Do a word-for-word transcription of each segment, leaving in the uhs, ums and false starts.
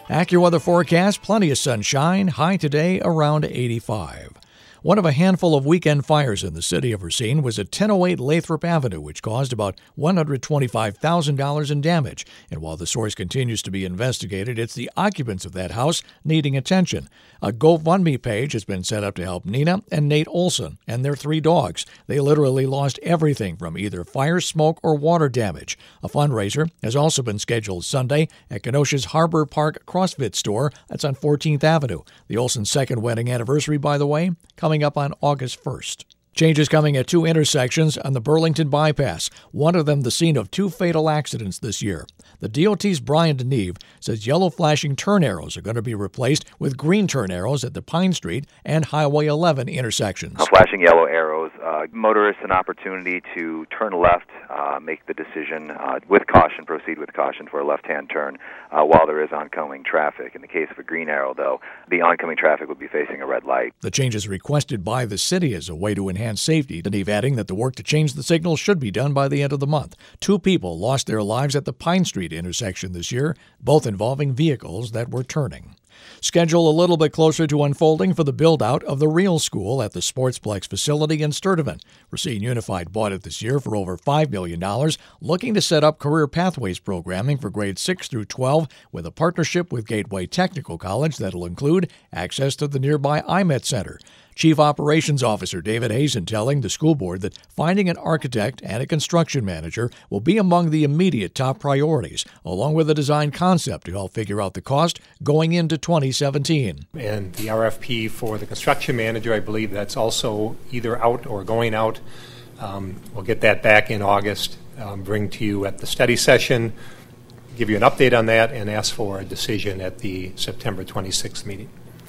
AccuWeather forecast, plenty of sunshine, high today around eighty-five. One of a handful of weekend fires in the city of Racine was at ten oh eight Lathrop Avenue, which caused about one hundred twenty-five thousand dollars in damage. And while the source continues to be investigated, it's the occupants of that house needing attention. A GoFundMe page has been set up to help Nina and Nate Olson and their three dogs. They literally lost everything from either fire, smoke, or water damage. A fundraiser has also been scheduled Sunday at Kenosha's Harbor Park CrossFit store. That's on fourteenth Avenue. The Olson's second wedding anniversary, by the way, coming up on August first. Changes coming at two intersections on the Burlington Bypass, one of them the scene of two fatal accidents this year. The D O T's Brian DeNeve says yellow flashing turn arrows are going to be replaced with green turn arrows at the Pine Street and Highway eleven intersections. Uh, flashing yellow arrows, uh, motorists an opportunity to turn left, uh, make the decision uh, with caution, proceed with caution for a left-hand turn uh, while there is oncoming traffic. In the case of a green arrow, though, the oncoming traffic would be facing a red light. The change is requested by the city as a way to enhance safety, DeNeve adding that the work to change the signal should be done by the end of the month. Two people lost their lives at the Pine Street intersection this year, both involving vehicles that were turning. Schedule a little bit closer to unfolding for the build-out of the Real School at the Sportsplex facility in Sturtevant. Racine Unified bought it this year for over five million dollars, looking to set up career pathways programming for grades six through twelve with a partnership with Gateway Technical College that'll include access to the nearby I M E T Center. Chief Operations Officer David Hazen telling the school board that finding an architect and a construction manager will be among the immediate top priorities, along with a design concept to help figure out the cost going into twenty seventeen. And the R F P for the construction manager, I believe that's also either out or going out. Um, we'll get that back in August, um, bring to you at the study session, give you an update on that, and ask for a decision at the September twenty-sixth meeting.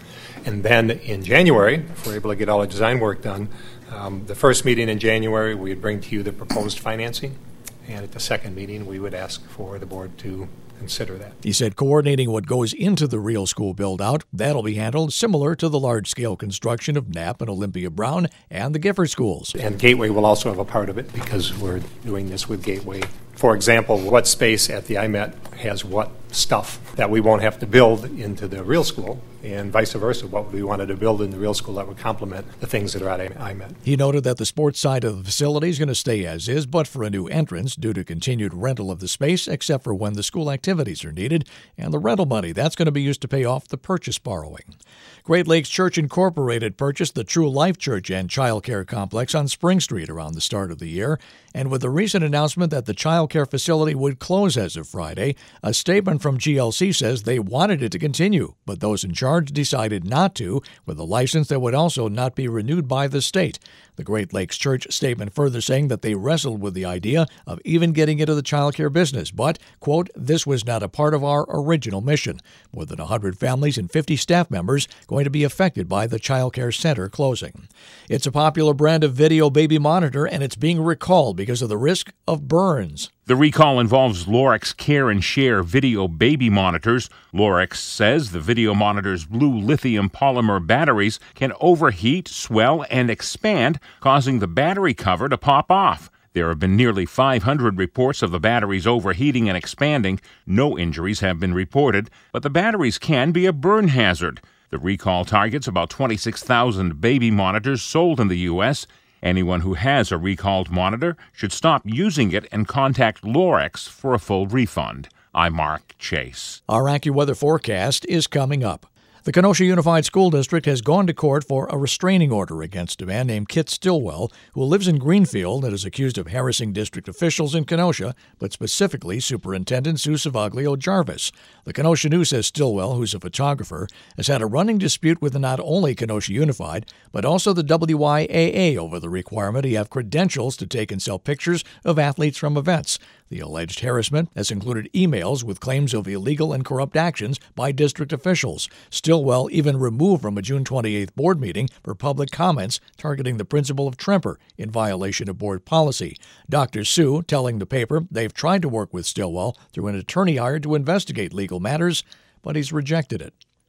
And then in January, if we're able to get all the design work done, um, the first meeting in January, we would bring to you the proposed financing. And at the second meeting, we would ask for the board to consider that. He said coordinating what goes into the Real School build-out, that'll be handled similar to the large-scale construction of Knapp and Olympia Brown and the Gifford schools. And Gateway will also have a part of it because we're doing this with Gateway. For example, what space at the I M E T has what stuff that we won't have to build into the Real School, and vice versa, what we wanted to build in the Real School that would complement the things that are at I M E T. He noted that the sports side of the facility is going to stay as is, but for a new entrance due to continued rental of the space, except for when the school activities are needed, and the rental money, that's going to be used to pay off the purchase borrowing. Great Lakes Church Incorporated purchased the True Life Church and Child Care Complex on Spring Street around the start of the year, and with the recent announcement that the child care facility would close as of Friday, a statement from G L C says they wanted it to continue, but those in charge decided not to, with a license that would also not be renewed by the state. The Great Lakes Church statement further saying that they wrestled with the idea of even getting into the child care business, but, quote, this was not a part of our original mission. More than one hundred families and fifty staff members going to be affected by the child care center closing. It's a popular brand of video baby monitor, and it's being recalled because of the risk of burns. The recall involves Lorex Care and Share video baby monitors. Lorex says the video monitor's blue lithium polymer batteries can overheat, swell, and expand, causing the battery cover to pop off. There have been nearly five hundred reports of the batteries overheating and expanding. No injuries have been reported, but the batteries can be a burn hazard. The recall targets about twenty-six thousand baby monitors sold in the U S Anyone who has a recalled monitor should stop using it and contact Lorex for a full refund. I'm Mark Chase. Our AccuWeather forecast is coming up. The Kenosha Unified School District has gone to court for a restraining order against a man named Kit Stillwell, who lives in Greenfield and is accused of harassing district officials in Kenosha, but specifically Superintendent Sue Savaglio Jarvis. The Kenosha News says Stillwell, who's a photographer, has had a running dispute with not only Kenosha Unified, but also the W I A A over the requirement he have credentials to take and sell pictures of athletes from events. The alleged harassment has included emails with claims of illegal and corrupt actions by district officials. Stillwell even removed from a June twenty-eighth board meeting for public comments targeting the principal of Tremper in violation of board policy. Doctor Sue telling the paper they've tried to work with Stillwell through an attorney hired to investigate legal matters, but he's rejected it.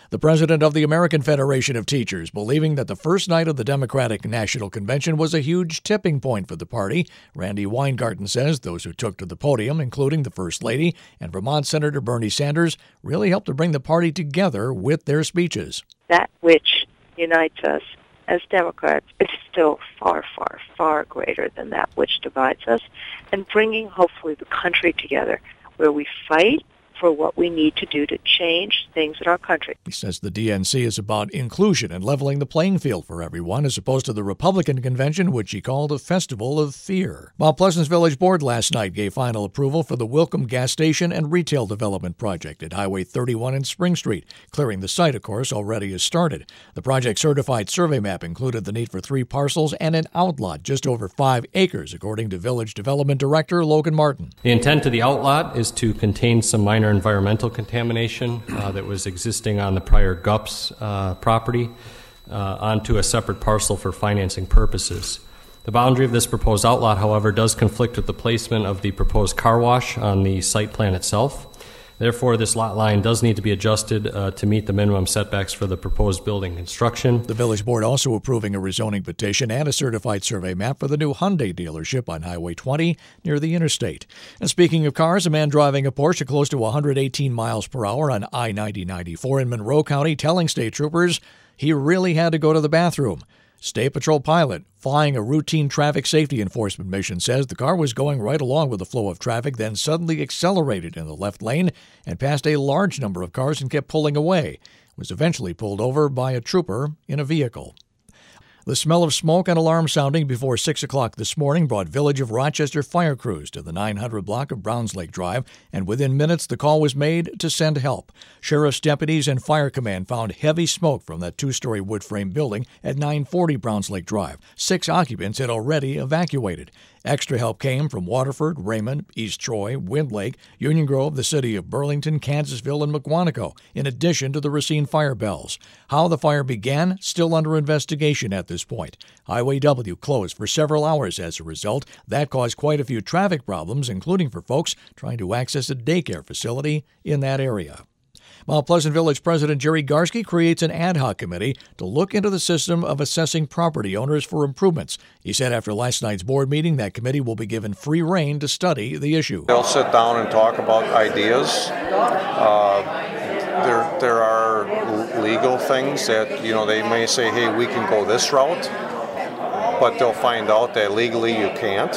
The president of the American Federation of Teachers believing that the first night of the Democratic National Convention was a huge tipping point for the party. Randy Weingarten says those who took to the podium, including the First Lady and Vermont Senator Bernie Sanders, really helped to bring the party together with their speeches. That which unites us as Democrats is still far, far, far greater than that which divides us, and bringing, hopefully, the country together where we fight for what we need to do to change things in our country. He says the D N C is about inclusion and leveling the playing field for everyone, as opposed to the Republican convention, which he called a festival of fear. Mount Pleasant's Village Board last night gave final approval for the Wilcom Gas Station and Retail Development Project at Highway thirty-one and Spring Street. Clearing the site, of course, already has started. The project's certified survey map included the need for three parcels and an outlot just over five acres, according to Village Development Director Logan Martin. The intent of the outlot is to contain some minor environmental contamination uh, that was existing on the prior G U P S uh, property uh, onto a separate parcel for financing purposes. The boundary of this proposed outlot, however, does conflict with the placement of the proposed car wash on the site plan itself. Therefore, this lot line does need to be adjusted uh, to meet the minimum setbacks for the proposed building construction. The Village Board also approving a rezoning petition and a certified survey map for the new Hyundai dealership on Highway twenty near the interstate. And speaking of cars, a man driving a Porsche close to one hundred eighteen miles per hour on I ninety ninety-four in Monroe County telling state troopers he really had to go to the bathroom. State Patrol pilot flying a routine traffic safety enforcement mission says the car was going right along with the flow of traffic, then suddenly accelerated in the left lane and passed a large number of cars and kept pulling away. It was eventually pulled over by a trooper in a vehicle. The smell of smoke and alarm sounding before six o'clock this morning brought Village of Rochester fire crews to the nine hundred block of Browns Lake Drive, and within minutes the call was made to send help. Sheriff's deputies and fire command found heavy smoke from that two-story wood frame building at nine forty Browns Lake Drive. Six occupants had already evacuated. Extra help came from Waterford, Raymond, East Troy, Wind Lake, Union Grove, the city of Burlington, Kansasville, and McWanaco, in addition to the Racine fire bells. How the fire began, still under investigation at this point. Highway W closed for several hours as a result. That caused quite a few traffic problems, including for folks trying to access a daycare facility in that area. Mount Pleasant Village President Jerry Garski creates an ad hoc committee to look into the system of assessing property owners for improvements. He said after last night's board meeting that committee will be given free rein to study the issue. They'll sit down and talk about ideas. Uh, there, there are legal things that, you know, they may say, hey, we can go this route, but they'll find out that legally you can't.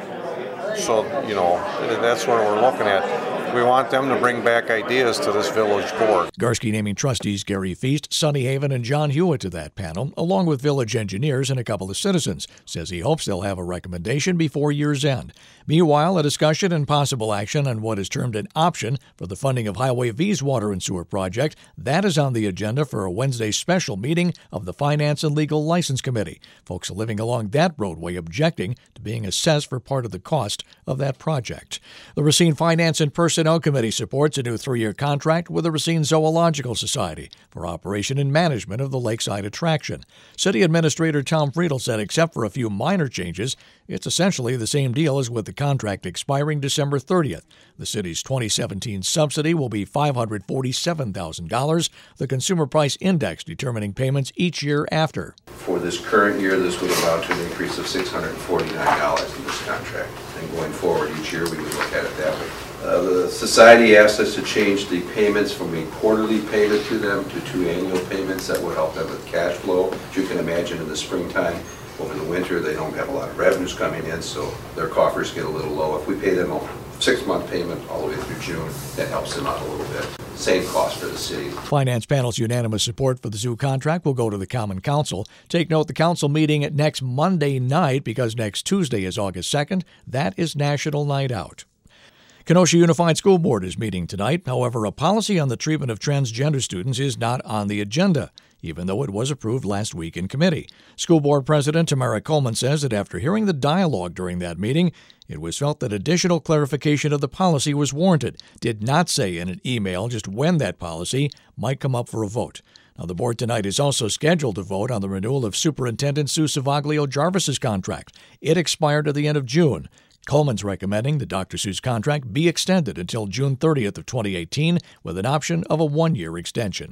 So, you know, that's what we're looking at. We want them to bring back ideas to this village board. Garski naming trustees Gary Feast, Sonny Haven, and John Hewitt to that panel, along with village engineers and a couple of citizens. Says he hopes they'll have a recommendation before year's end. Meanwhile, a discussion and possible action on what is termed an option for the funding of Highway V's water and sewer project. That is on the agenda for a Wednesday special meeting of the Finance and Legal License Committee. Folks living along that roadway objecting to being assessed for part of the cost of that project. The Racine Finance and Personnel Committee supports a new three-year contract with the Racine Zoological Society for operation and management of the lakeside attraction. City Administrator Tom Friedel said except for a few minor changes, it's essentially the same deal as with the contract expiring December thirtieth. The city's twenty seventeen subsidy will be five hundred forty-seven thousand dollars, the Consumer Price Index determining payments each year after. For this current year, this would amount to an increase of six hundred forty-nine dollars in this contract. And going forward each year, we would look at it that way. Uh, the society asked us to change the payments from a quarterly payment to them to two annual payments. That would help them with cash flow. As you can imagine, in the springtime, over the winter, they don't have a lot of revenues coming in, so their coffers get a little low. If we pay them a six-month payment all the way through June, that helps them out a little bit. Same cost for the city. Finance panel's unanimous support for the zoo contract will go to the Common Council. Take note, the council meeting next Monday night, because next Tuesday is August second. That is National Night Out. Kenosha Unified School Board is meeting tonight. However, a policy on the treatment of transgender students is not on the agenda, even though it was approved last week in committee. School Board President Tamara Coleman says that after hearing the dialogue during that meeting, it was felt that additional clarification of the policy was warranted. Did not say in an email just when that policy might come up for a vote. Now, the board tonight is also scheduled to vote on the renewal of Superintendent Sue Savaglio Jarvis's contract. It expired at the end of June. Coleman's recommending that Doctor Seuss contract be extended until June thirtieth of twenty eighteen with an option of a one-year extension.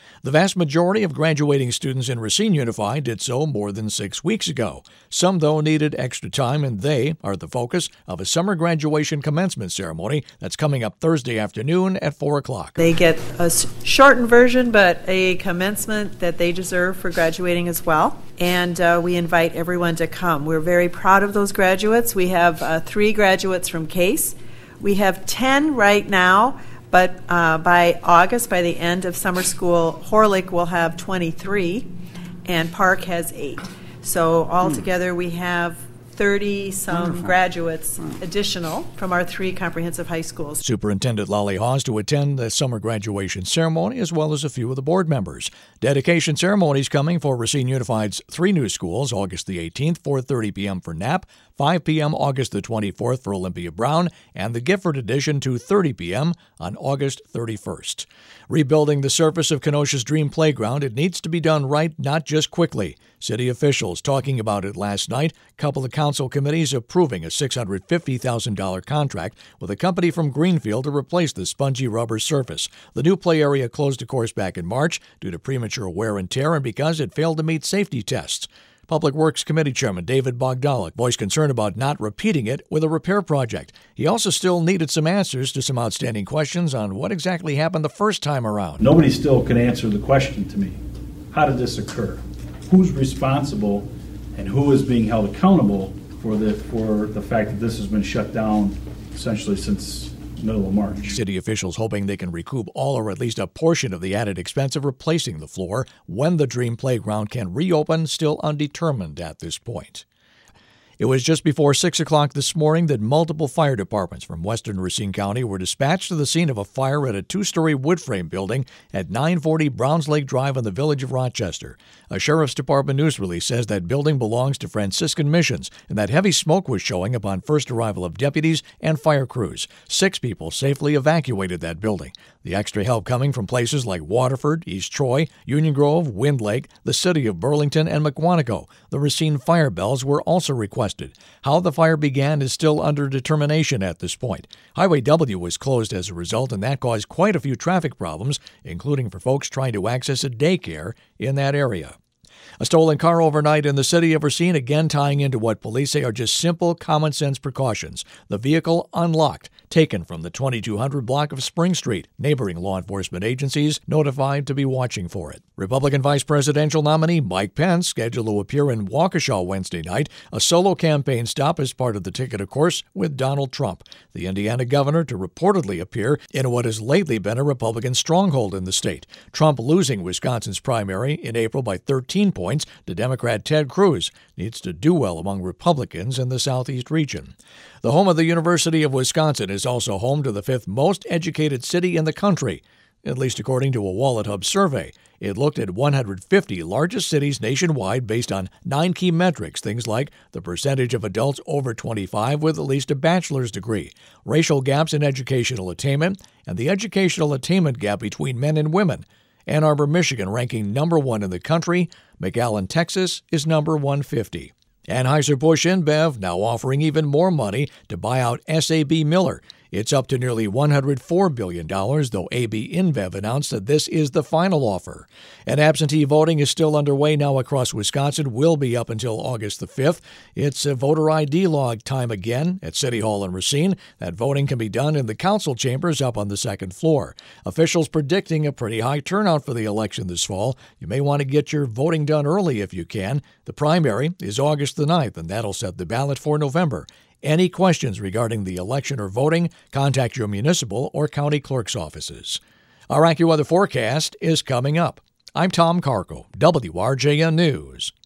The vast majority of graduating students in Racine Unified did so more than six weeks ago. Some, though, needed extra time, and they are the focus of a summer graduation commencement ceremony that's coming up Thursday afternoon at four o'clock. They get a shortened version, but a commencement that they deserve for graduating as well. And uh, we invite everyone to come. We're very proud of those graduates. We have uh, three graduates from Case. We have ten right now. But uh, by August, by the end of summer school, Horlick will have twenty-three, and Park has eight. So altogether, we have thirty-some graduates additional from our three comprehensive high schools. Superintendent Lolly Hawes to attend the summer graduation ceremony, as well as a few of the board members. Dedication ceremonies coming for Racine Unified's three new schools, August the eighteenth, four thirty p.m. for Knapp, five p.m. August the twenty-fourth for Olympia Brown, and the Gifford edition, two thirty p.m. on August thirty-first. Rebuilding the surface of Kenosha's Dream Playground, it needs to be done right, not just quickly. City officials talking about it last night. A couple of council committees approving a six hundred fifty thousand dollars contract with a company from Greenfield to replace the spongy rubber surface. The new play area closed, of course, back in March due to premature wear and tear and because it failed to meet safety tests. Public Works Committee Chairman David Bogdalik voiced concern about not repeating it with a repair project. He also still needed some answers to some outstanding questions on what exactly happened the first time around. Nobody still can answer the question to me. How did this occur? Who's responsible and who is being held accountable for the for the fact that this has been shut down essentially since middle of March. City officials hoping they can recoup all or at least a portion of the added expense of replacing the floor when the Dream Playground can reopen, still undetermined at this point. It was just before six o'clock this morning that multiple fire departments from western Racine County were dispatched to the scene of a fire at a two-story wood frame building at nine forty Browns Lake Drive in the village of Rochester. A Sheriff's Department news release says that building belongs to Franciscan Missions and that heavy smoke was showing upon first arrival of deputies and fire crews. Six people safely evacuated that building. The extra help coming from places like Waterford, East Troy, Union Grove, Wind Lake, the city of Burlington, and McWanago. The Racine fire bells were also requested. How the fire began is still under determination at this point. Highway W was closed as a result, and that caused quite a few traffic problems, including for folks trying to access a daycare in that area. A stolen car overnight in the city of Racine, again tying into what police say are just simple, common-sense precautions. The vehicle unlocked, taken from the twenty-two hundred block of Spring Street. Neighboring law enforcement agencies notified to be watching for it. Republican vice presidential nominee Mike Pence scheduled to appear in Waukesha Wednesday night, a solo campaign stop as part of the ticket, of course, with Donald Trump, the Indiana governor, to reportedly appear in what has lately been a Republican stronghold in the state. Trump losing Wisconsin's primary in April by thirteen points to Democrat Ted Cruz needs to do well among Republicans in the Southeast region. The home of the University of Wisconsin is also home to the fifth most educated city in the country, at least according to a Wallet Hub survey. It looked at one hundred fifty largest cities nationwide based on nine key metrics, things like the percentage of adults over twenty-five with at least a bachelor's degree, racial gaps in educational attainment, and the educational attainment gap between men and women. Ann Arbor, Michigan, ranking number one in the country. McAllen, Texas, is number one fifty. Anheuser-Busch InBev now offering even more money to buy out S A B Miller. It's up to nearly one hundred four billion dollars, though A B InBev announced that this is the final offer. And absentee voting is still underway now across Wisconsin, will be up until August the fifth. It's a voter I D log time again at City Hall in Racine. That voting can be done in the council chambers up on the second floor. Officials predicting a pretty high turnout for the election this fall. You may want to get your voting done early if you can. The primary is August the ninth, and that'll set the ballot for November. Any questions regarding the election or voting, contact your municipal or county clerk's offices. Our AccuWeather forecast is coming up. I'm Tom Carco, W R J N News.